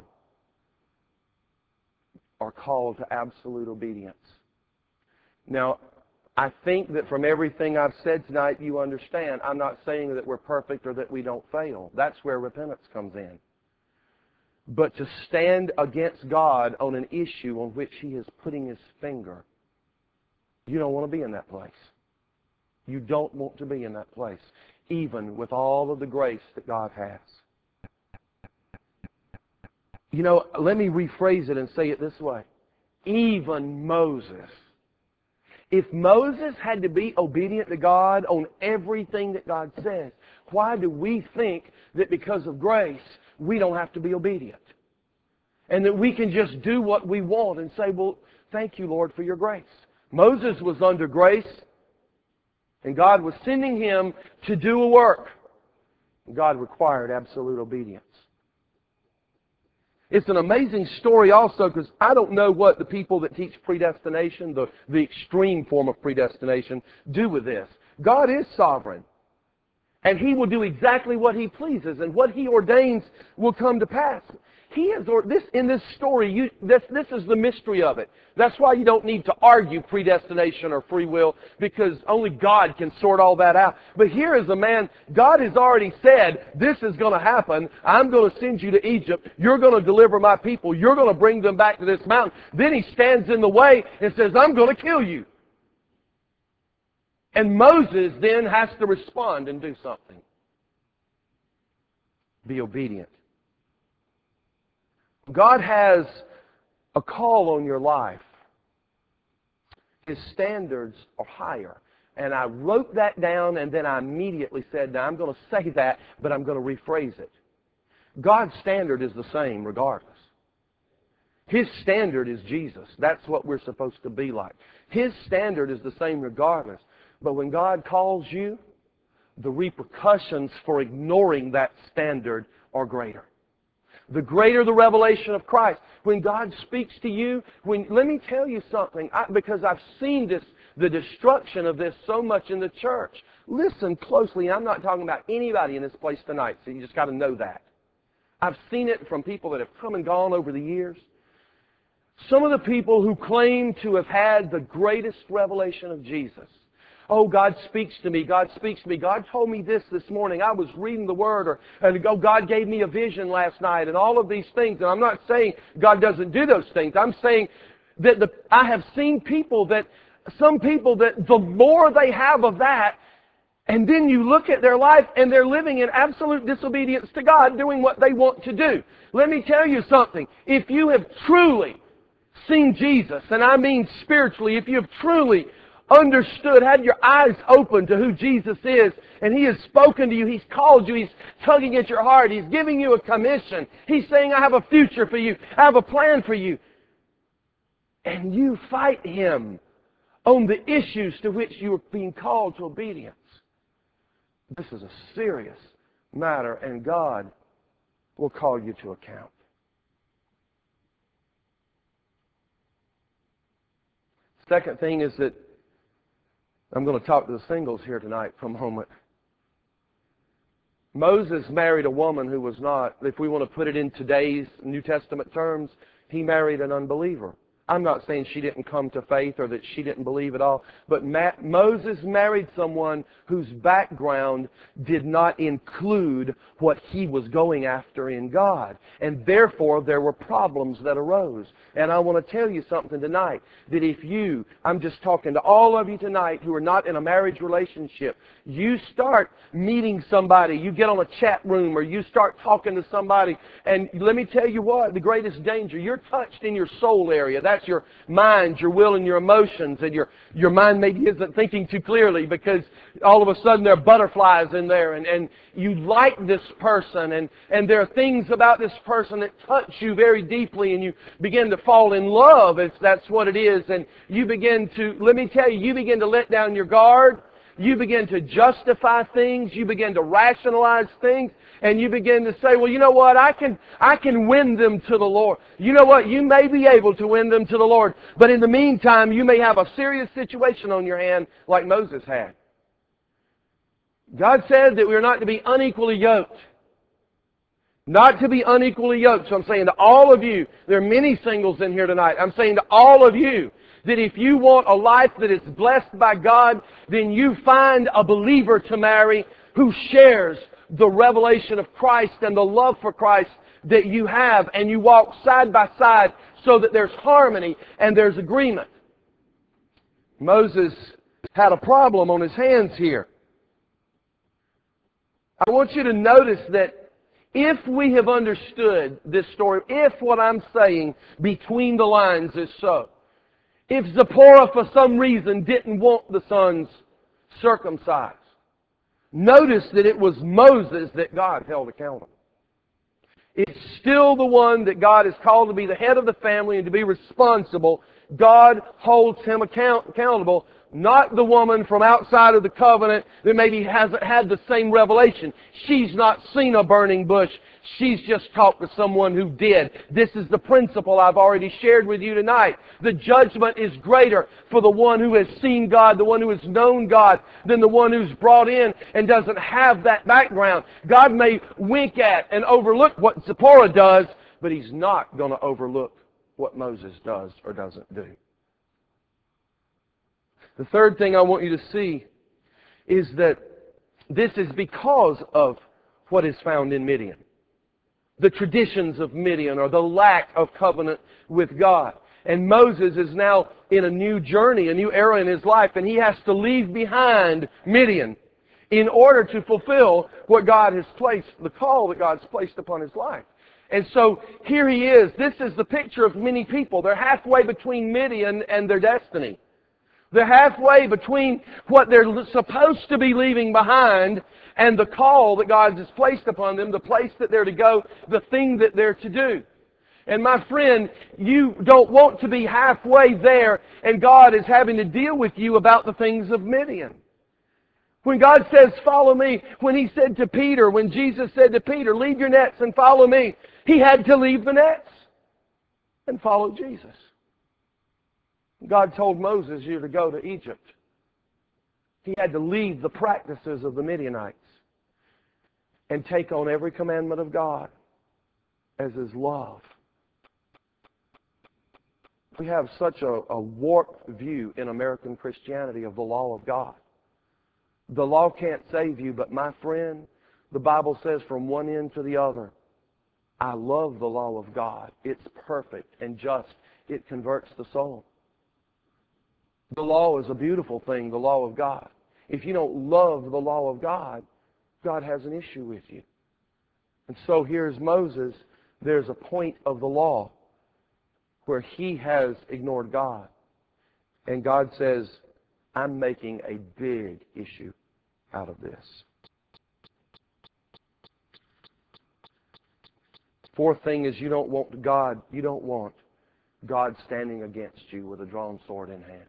are called to absolute obedience. Now, I think that from everything I've said tonight, you understand. I'm not saying that we're perfect or that we don't fail. That's where repentance comes in. But to stand against God on an issue on which He is putting His finger, you don't want to be in that place. You don't want to be in that place, even with all of the grace that God has. You know, let me rephrase it and say it this way. Even Moses. If Moses had to be obedient to God on everything that God says, why do we think that because of grace, we don't have to be obedient? And that we can just do what we want and say, well, thank you, Lord, for your grace. Moses was under grace, and God was sending him to do a work. God required absolute obedience. It's an amazing story also because I don't know what the people that teach predestination, the extreme form of predestination, do with this. God is sovereign. And He will do exactly what He pleases. And what He ordains will come to pass. He has, in this story, this is the mystery of it. That's why you don't need to argue predestination or free will, because only God can sort all that out. But here is a man, God has already said, this is going to happen. I'm going to send you to Egypt. You're going to deliver my people. You're going to bring them back to this mountain. Then He stands in the way and says, I'm going to kill you. And Moses then has to respond and do something. Be obedient. God has a call on your life. His standards are higher. And I wrote that down and then I immediately said, now I'm going to say that, but I'm going to rephrase it. God's standard is the same regardless. His standard is Jesus. That's what we're supposed to be like. His standard is the same regardless. But when God calls you, the repercussions for ignoring that standard are greater. The greater the revelation of Christ. When God speaks to you, let me tell you something, because I've seen the destruction of this so much in the church. Listen closely. I'm not talking about anybody in this place tonight, so you just got to know that. I've seen it from people that have come and gone over the years. Some of the people who claim to have had the greatest revelation of Jesus. Oh, God speaks to me. God speaks to me. God told me this morning. I was reading the Word. Oh, God gave me a vision last night. And all of these things. And I'm not saying God doesn't do those things. I'm saying that I have seen some people that the more they have of that, and then you look at their life and they're living in absolute disobedience to God, doing what they want to do. Let me tell you something. If you have truly seen Jesus, and I mean spiritually, if you have truly understood, had your eyes open to who Jesus is, and He has spoken to you, He's called you, He's tugging at your heart, He's giving you a commission, He's saying, I have a future for you, I have a plan for you, and you fight Him on the issues to which you are being called to obedience. This is a serious matter, and God will call you to account. Second thing is that I'm going to talk to the singles here tonight for a moment. Moses married a woman who was not, if we want to put it in today's New Testament terms, he married an unbeliever. I'm not saying she didn't come to faith or that she didn't believe at all, but Moses married someone whose background did not include what he was going after in God. And therefore, there were problems that arose. And I want to tell you something tonight, that I'm just talking to all of you tonight who are not in a marriage relationship, you start meeting somebody, you get on a chat room or you start talking to somebody, and let me tell you what, the greatest danger, you're touched in your soul area. That's your mind, your will, and your emotions. And your mind maybe isn't thinking too clearly because all of a sudden there are butterflies in there, and you like this person, and there are things about this person that touch you very deeply, and you begin to fall in love, if that's what it is. And you begin to, let me tell you, you begin to let down your guard. You begin to justify things. You begin to rationalize things. And you begin to say, well, you know what? I can win them to the Lord. You know what? You may be able to win them to the Lord. But in the meantime, you may have a serious situation on your hand like Moses had. God said that we are not to be unequally yoked. Not to be unequally yoked. So I'm saying to all of you, there are many singles in here tonight. I'm saying to all of you that if you want a life that is blessed by God, then you find a believer to marry who shares the revelation of Christ and the love for Christ that you have, and you walk side by side so that there's harmony and there's agreement. Moses had a problem on his hands here. I want you to notice that if we have understood this story, if what I'm saying between the lines is so, if Zipporah for some reason didn't want the sons circumcised, notice that it was Moses that God held accountable. It's still the one that God has called to be the head of the family and to be responsible. God holds him accountable, not the woman from outside of the covenant that maybe hasn't had the same revelation. She's not seen a burning bush. She's just talked to someone who did. This is the principle I've already shared with you tonight. The judgment is greater for the one who has seen God, the one who has known God, than the one who's brought in and doesn't have that background. God may wink at and overlook what Zipporah does, but He's not going to overlook what Moses does or doesn't do. The third thing I want you to see is that this is because of what is found in Midian. The traditions of Midian, or the lack of covenant with God. And Moses is now in a new journey, a new era in his life, and he has to leave behind Midian in order to fulfill what God has placed, the call that God's placed upon his life. And so here he is. This is the picture of many people. They're halfway between Midian and their destiny. They're halfway between what they're supposed to be leaving behind and the call that God has placed upon them, the place that they're to go, the thing that they're to do. And my friend, you don't want to be halfway there and God is having to deal with you about the things of Midian. When God says, follow me, when He said to Peter, when Jesus said to Peter, leave your nets and follow me, he had to leave the nets and follow Jesus. God told Moses, you're to go to Egypt. He had to leave the practices of the Midianites and take on every commandment of God as His love. We have such a warped view in American Christianity of the law of God. The law can't save you, but my friend, the Bible says from one end to the other, I love the law of God. It's perfect and just. It converts the soul. The law is a beautiful thing, the law of God. If you don't love the law of God, God has an issue with you. And so here's Moses. There's a point of the law where he has ignored God. And God says, I'm making a big issue out of this. Fourth thing is you don't want God standing against you with a drawn sword in hand.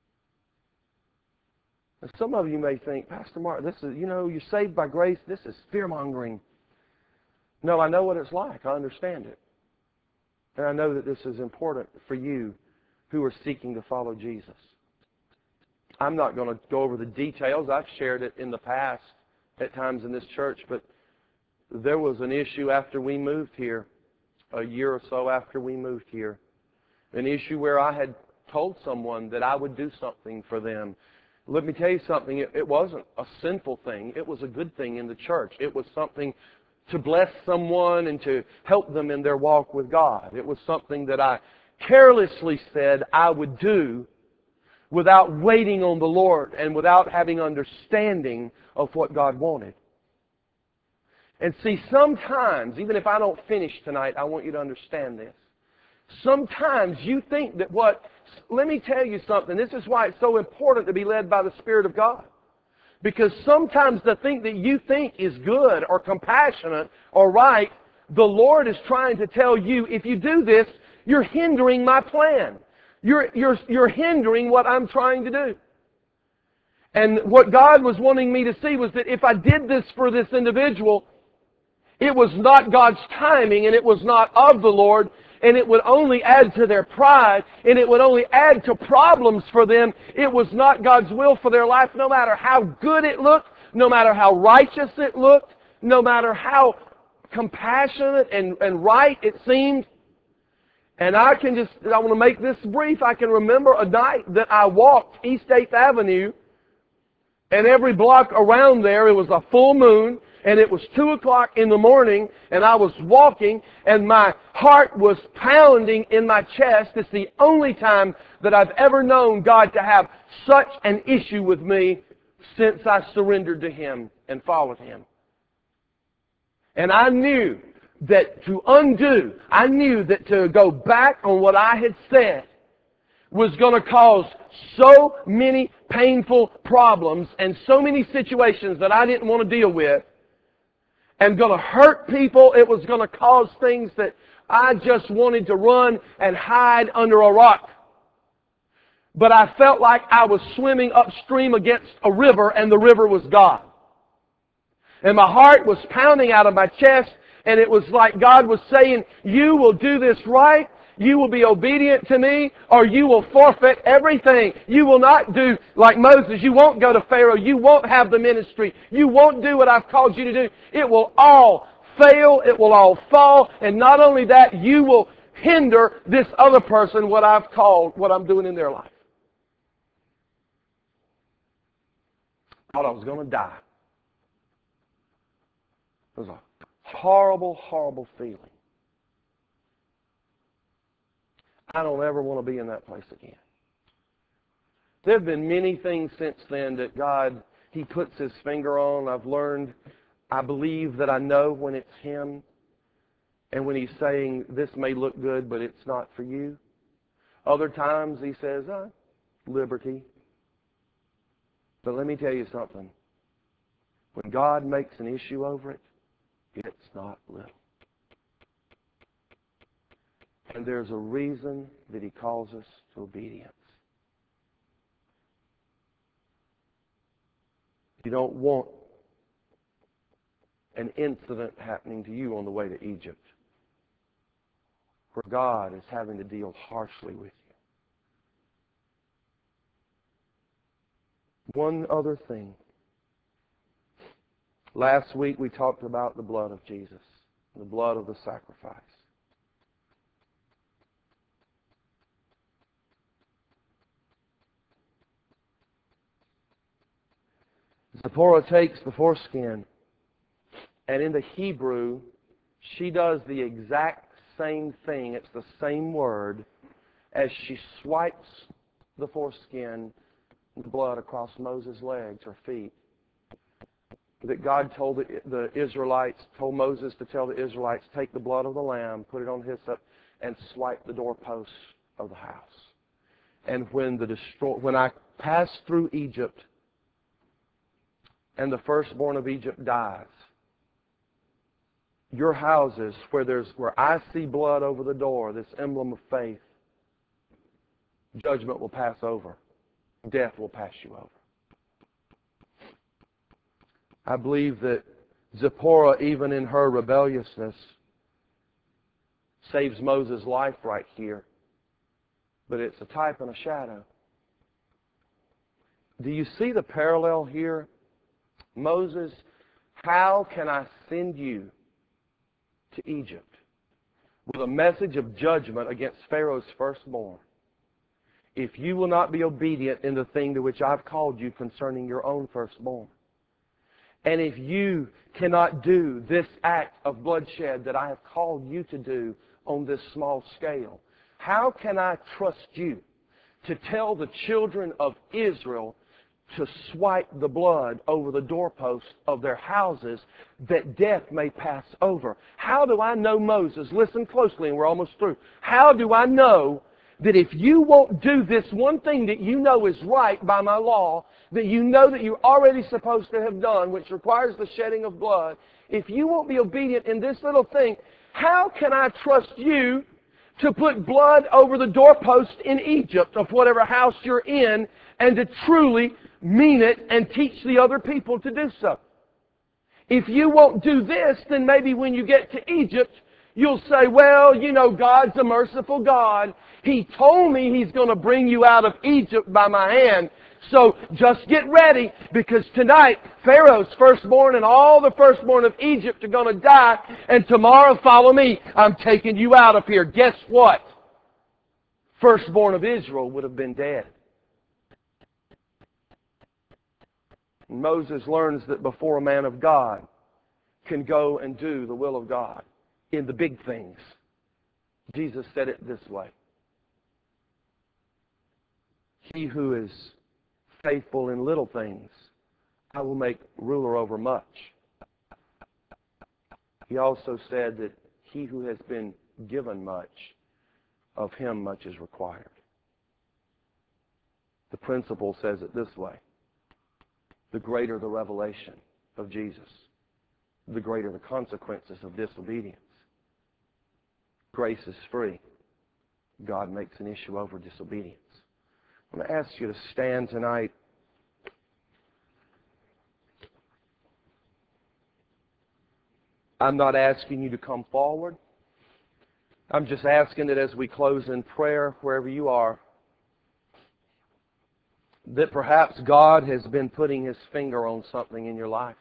And some of you may think, Pastor Mark, this is, you're saved by grace. This is fear-mongering. No, I know what it's like. I understand it. And I know that this is important for you who are seeking to follow Jesus. I'm not going to go over the details. I've shared it in the past at times in this church, but there was an issue after we moved here, a year or so after we moved here, an issue where I had told someone that I would do something for them. Let me tell you something, it wasn't a sinful thing. It was a good thing in the church. It was something to bless someone and to help them in their walk with God. It was something that I carelessly said I would do without waiting on the Lord and without having understanding of what God wanted. And see, sometimes, even if I don't finish tonight, I want you to understand this. Sometimes you think that let me tell you something. This is why it's so important to be led by the Spirit of God. Because sometimes the thing that you think is good or compassionate or right, the Lord is trying to tell you, if you do this, you're hindering my plan. You're hindering what I'm trying to do. And what God was wanting me to see was that if I did this for this individual, it was not God's timing and it was not of the Lord, and it would only add to their pride, and it would only add to problems for them. It was not God's will for their life, no matter how good it looked, no matter how righteous it looked, no matter how compassionate and right, it seemed. And I want to make this brief. I can remember a night that I walked East 8th Avenue, and every block around there, it was a full moon, and it was 2 o'clock in the morning, and I was walking, and my heart was pounding in my chest. It's the only time that I've ever known God to have such an issue with me since I surrendered to Him and followed Him. And I knew that to go back on what I had said was going to cause so many painful problems and so many situations that I didn't want to deal with, and going to hurt people. It was going to cause things that I just wanted to run and hide under a rock. But I felt like I was swimming upstream against a river, and the river was God. And my heart was pounding out of my chest, and it was like God was saying, you will do this right, you will be obedient to me, or you will forfeit everything. You will not do like Moses. You won't go to Pharaoh. You won't have the ministry. You won't do what I've called you to do. It will all fail. It will all fall. And not only that, you will hinder this other person what I'm doing in their life. I thought I was going to die. It was a horrible, horrible feeling. I don't ever want to be in that place again. There have been many things since then that God, He puts His finger on. I've learned, I believe that I know when it's Him, and when He's saying, this may look good, but it's not for you. Other times He says, liberty. But let me tell you something. When God makes an issue over it, it's not little. And there's a reason that He calls us to obedience. You don't want an incident happening to you on the way to Egypt, where God is having to deal harshly with you. One other thing. Last week we talked about the blood of Jesus, the blood of the sacrifice. Zipporah takes the foreskin, and in the Hebrew, she does the exact same thing. It's the same word as she swipes the foreskin, the blood across Moses' legs or feet. That God told told Moses to tell the Israelites, take the blood of the lamb, put it on hyssop, and swipe the doorposts of the house. And when I pass through Egypt, and the firstborn of Egypt dies, your houses, where I see blood over the door, this emblem of faith, judgment will pass over. Death will pass you over. I believe that Zipporah, even in her rebelliousness, saves Moses' life right here. But it's a type and a shadow. Do you see the parallel here? Moses, how can I send you to Egypt with a message of judgment against Pharaoh's firstborn if you will not be obedient in the thing to which I've called you concerning your own firstborn? And if you cannot do this act of bloodshed that I have called you to do on this small scale, how can I trust you to tell the children of Israel to swipe the blood over the doorposts of their houses that death may pass over? How do I know, Moses? Listen closely, and we're almost through. How do I know that if you won't do this one thing that you know is right by my law, that you know that you're already supposed to have done, which requires the shedding of blood, if you won't be obedient in this little thing, how can I trust you to put blood over the doorpost in Egypt of whatever house you're in, and to truly mean it and teach the other people to do so? If you won't do this, then maybe when you get to Egypt, you'll say, well, you know, God's a merciful God. He told me He's going to bring you out of Egypt by my hand. So just get ready, because tonight Pharaoh's firstborn and all the firstborn of Egypt are going to die, and tomorrow, follow me, I'm taking you out of here. Guess what? Firstborn of Israel would have been dead. And Moses learns that before a man of God can go and do the will of God in the big things, Jesus said it this way: he who is faithful in little things, I will make ruler over much. He also said that he who has been given much, of him much is required. The principle says it this way: the greater the revelation of Jesus, the greater the consequences of disobedience. Grace is free. God makes an issue over disobedience. I'm going to ask you to stand tonight. I'm not asking you to come forward. I'm just asking that as we close in prayer, wherever you are, that perhaps God has been putting His finger on something in your life.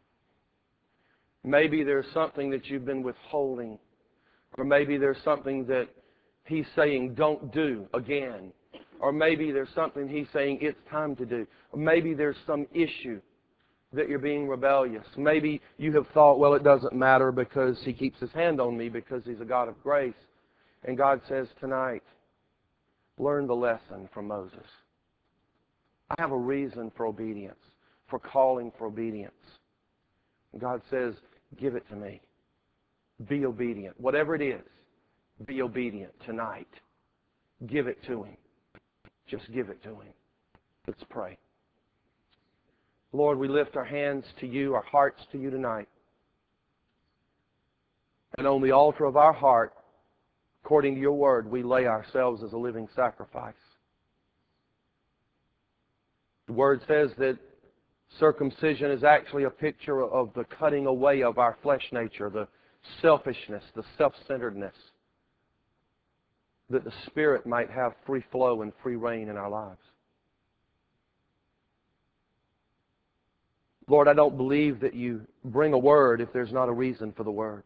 Maybe there's something that you've been withholding, or maybe there's something that He's saying, don't do again. Or maybe there's something He's saying, it's time to do. Or maybe there's some issue that you're being rebellious. Maybe you have thought, well, it doesn't matter because He keeps His hand on me because He's a God of grace. And God says tonight, learn the lesson from Moses. I have a reason for obedience, for calling for obedience. And God says, give it to me. Be obedient. Whatever it is, be obedient tonight. Give it to Him. Just give it to Him. Let's pray. Lord, we lift our hands to You, our hearts to You tonight. And on the altar of our heart, according to Your word, we lay ourselves as a living sacrifice. The word says that circumcision is actually a picture of the cutting away of our flesh nature, the selfishness, the self-centeredness, that the Spirit might have free flow and free reign in our lives. Lord, I don't believe that You bring a word if there's not a reason for the word.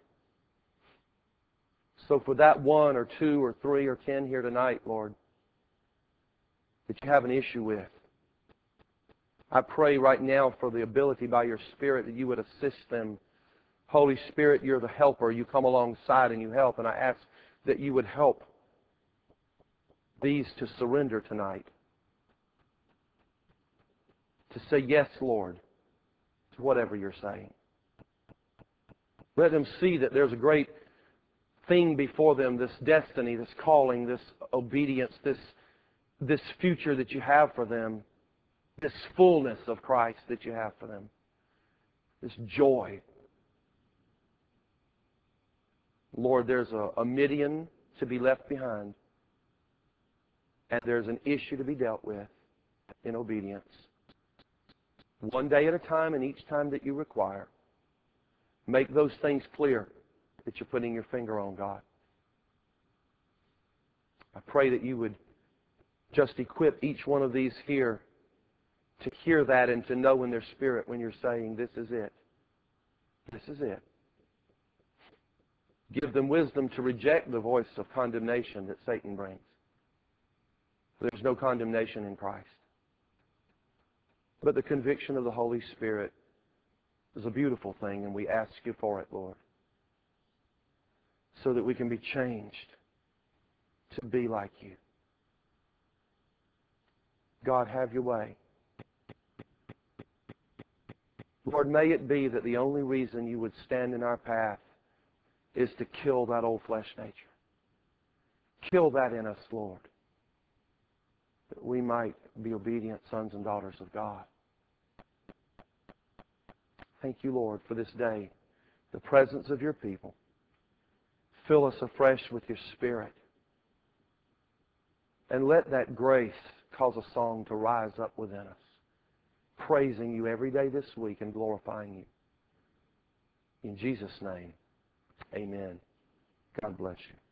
So for that 1 or 2 or 3 or 10 here tonight, Lord, that You have an issue with, I pray right now for the ability by Your Spirit that You would assist them. Holy Spirit, You're the helper. You come alongside and You help. And I ask that You would help these to surrender tonight. To say, yes, Lord, to whatever You're saying. Let them see that there's a great thing before them, this destiny, this calling, this obedience, this future that You have for them, this fullness of Christ that You have for them, this joy. Lord, there's a Midian to be left behind, and there's an issue to be dealt with in obedience. One day at a time, and each time that You require. Make those things clear that You're putting Your finger on, God. I pray that You would just equip each one of these here to hear that and to know in their spirit when You're saying, this is it. This is it. Give them wisdom to reject the voice of condemnation that Satan brings. There's no condemnation in Christ. But the conviction of the Holy Spirit is a beautiful thing, and we ask You for it, Lord, so that we can be changed to be like You. God, have Your way. Lord, may it be that the only reason You would stand in our path is to kill that old flesh nature. Kill that in us, Lord, that we might be obedient sons and daughters of God. Thank You, Lord, for this day, the presence of Your people. Fill us afresh with Your Spirit. And let that grace cause a song to rise up within us, praising You every day this week and glorifying You. In Jesus' name, amen. God bless you.